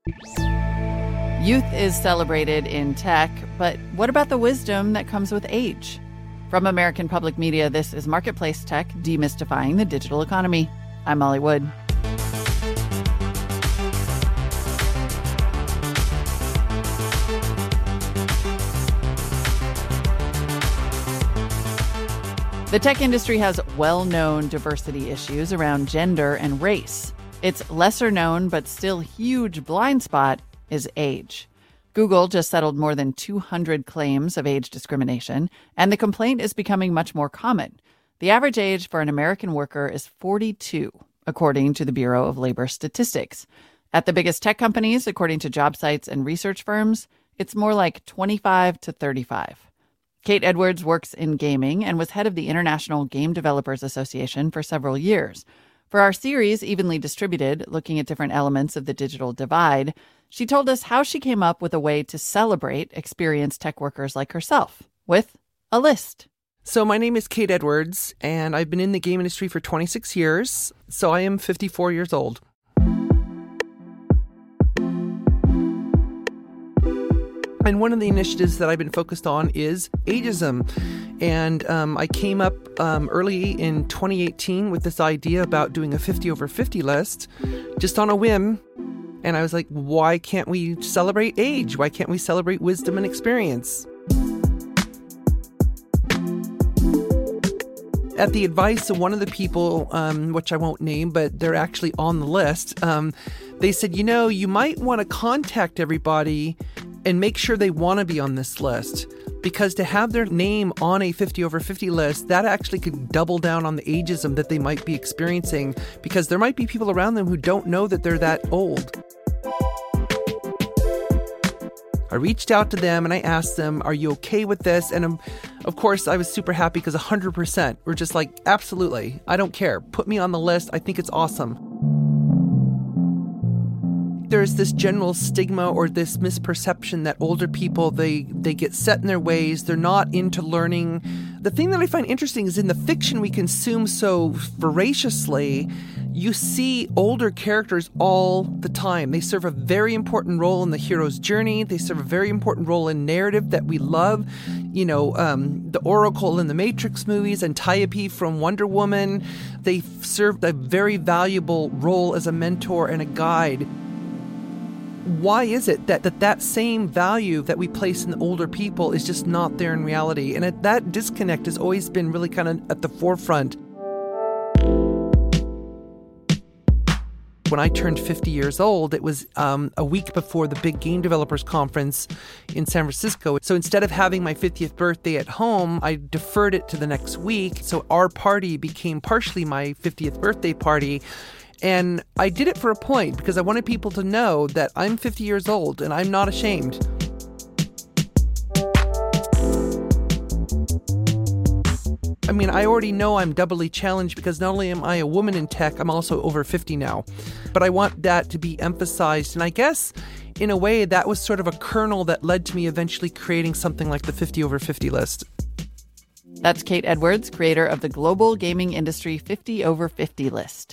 Youth is celebrated in tech, but what about the wisdom that comes with age? From American Public Media, this is Marketplace Tech, Demystifying the Digital Economy. I'm Molly Wood. The tech industry has well-known diversity issues around gender and race. Its lesser-known but still huge blind spot is age. Google just settled more than 200 claims of age discrimination, and the complaint is becoming much more common. The average age for an American worker is 42, according to the Bureau of Labor Statistics. At the biggest tech companies, according to job sites and research firms, it's more like 25 to 35. Kate Edwards works in gaming and was head of the International Game Developers Association for several years. For our series, Evenly Distributed, looking at different elements of the digital divide, she told us how she came up with a way to celebrate experienced tech workers like herself, with a list. So my name is Kate Edwards, and I've been in the game industry for 26 years, so I am 54 years old. And one of the initiatives that I've been focused on is ageism. And I came up early in 2018 with this idea about doing a 50 over 50 list, just on a whim. And I was like, why can't we celebrate age? Why can't we celebrate wisdom and experience? At the advice of one of the people, which I won't name, but they're actually on the list, they said, you might want to contact everybody and make sure they want to be on this list, because to have their name on a 50 over 50 list, that actually could double down on the ageism that they might be experiencing, because there might be people around them who don't know that they're that old. I reached out to them and I asked them, are you okay with this? And of course, I was super happy because 100% were just like, absolutely, I don't care. Put me on the list. I think it's awesome. There's this general stigma or this misperception that older people, they get set in their ways. They're not into learning. The thing that I find interesting is in the fiction we consume so voraciously, you see older characters all the time. They serve a very important role in the hero's journey. They serve a very important role in narrative that we love. The Oracle in the Matrix movies, Antiope from Wonder Woman. They served a very valuable role as a mentor and a guide. Why is it that same value that we place in the older people is just not there in reality? And that disconnect has always been really kind of at the forefront. When I turned 50 years old, it was a week before the big game developers conference in San Francisco. So instead of having my 50th birthday at home, I deferred it to the next week. So our party became partially my 50th birthday party. And I did it for a point because I wanted people to know that I'm 50 years old and I'm not ashamed. I mean, I already know I'm doubly challenged because not only am I a woman in tech, I'm also over 50 now. But I want that to be emphasized. And I guess, in a way, that was sort of a kernel that led to me eventually creating something like the 50 over 50 list. That's Kate Edwards, creator of the global gaming industry 50 over 50 list.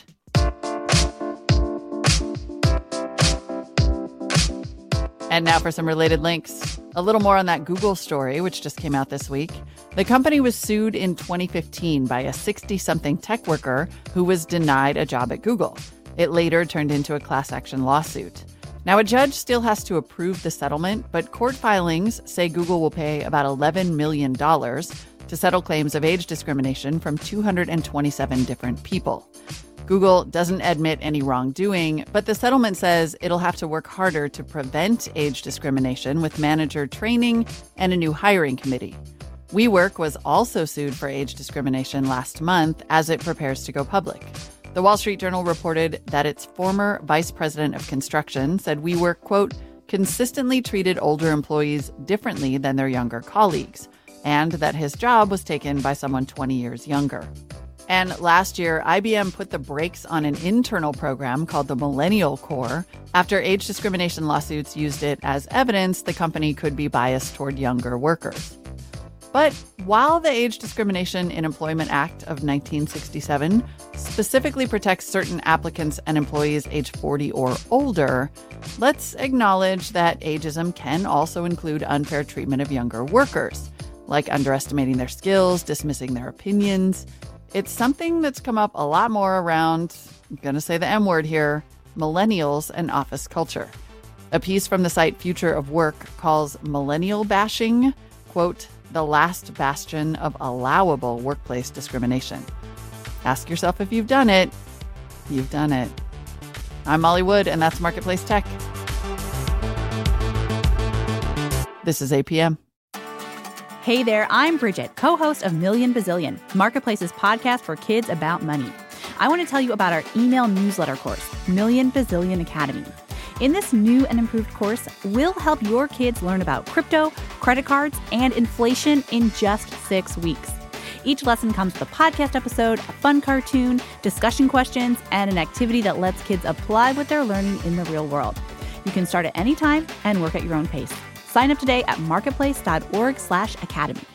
And now for some related links. A little more on that Google story, which just came out this week. The company was sued in 2015 by a 60-something tech worker who was denied a job at Google. It later turned into a class action lawsuit. Now, a judge still has to approve the settlement, but court filings say Google will pay about $11 million to settle claims of age discrimination from 227 different people. Google doesn't admit any wrongdoing, but the settlement says it'll have to work harder to prevent age discrimination with manager training and a new hiring committee. WeWork was also sued for age discrimination last month as it prepares to go public. The Wall Street Journal reported that its former vice president of construction said WeWork, quote, consistently treated older employees differently than their younger colleagues, and that his job was taken by someone 20 years younger. And last year, IBM put the brakes on an internal program called the Millennial Core after age discrimination lawsuits used it as evidence the company could be biased toward younger workers. But while the Age Discrimination in Employment Act of 1967 specifically protects certain applicants and employees age 40 or older, let's acknowledge that ageism can also include unfair treatment of younger workers, like underestimating their skills, dismissing their opinions. It's something that's come up a lot more around, I'm going to say the M word here, millennials and office culture. A piece from the site Future of Work calls millennial bashing, quote, the last bastion of allowable workplace discrimination. Ask yourself if you've done it. You've done it. I'm Molly Wood, and that's Marketplace Tech. This is APM. Hey there, I'm Bridget, co-host of Million Bazillion, Marketplace's podcast for kids about money. I want to tell you about our email newsletter course, Million Bazillion Academy. In this new and improved course, we'll help your kids learn about crypto, credit cards, and inflation in just 6 weeks. Each lesson comes with a podcast episode, a fun cartoon, discussion questions, and an activity that lets kids apply what they're learning in the real world. You can start at any time and work at your own pace. Sign up today at marketplace.org/academy.